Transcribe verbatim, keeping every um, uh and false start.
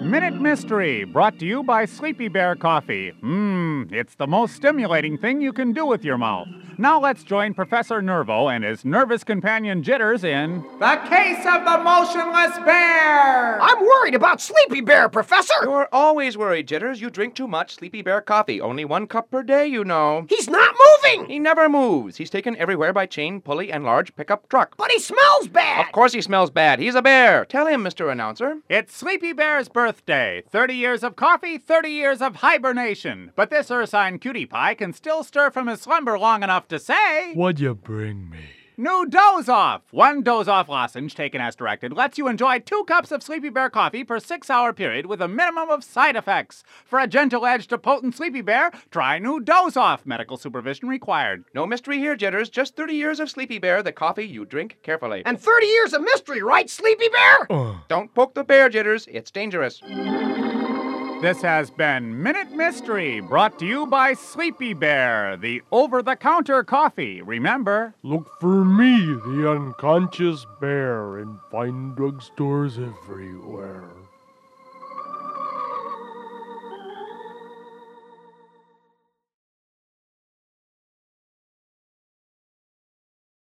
Minute Mystery, brought to you by Sleepy Bear Coffee. Mmm, it's the most stimulating thing you can do with your mouth. Now let's join Professor Nervo and his nervous companion Jitters in The Case of the Motionless Bear! I'm worried about Sleepy Bear, Professor! You're always worried, Jitters. You drink too much Sleepy Bear coffee. Only one cup per day, you know. He's not moving! He never moves. He's taken everywhere by chain, pulley, and large pickup truck. But he smells bad! Of course he smells bad. He's a bear. Tell him, Mister Announcer. It's Sleepy Bear's birthday. thirty years of coffee, thirty years of hibernation. But this Ursine cutie pie can still stir from his slumber long enough to say... What'd you bring me? New Doze Off! One Doze Off lozenge taken as directed lets you enjoy two cups of Sleepy Bear coffee per six-hour period with a minimum of side effects. For a gentle edge to potent Sleepy Bear, try New Doze Off. Medical supervision required. No mystery here, Jitters. Just thirty years of Sleepy Bear, the coffee you drink carefully. And thirty years of mystery, right, Sleepy Bear? Uh. Don't poke the bear, Jitters. It's dangerous. This has been Minute Mystery, brought to you by Sleepy Bear, the over-the-counter coffee. Remember, Look for me, the unconscious bear, in fine drugstores everywhere.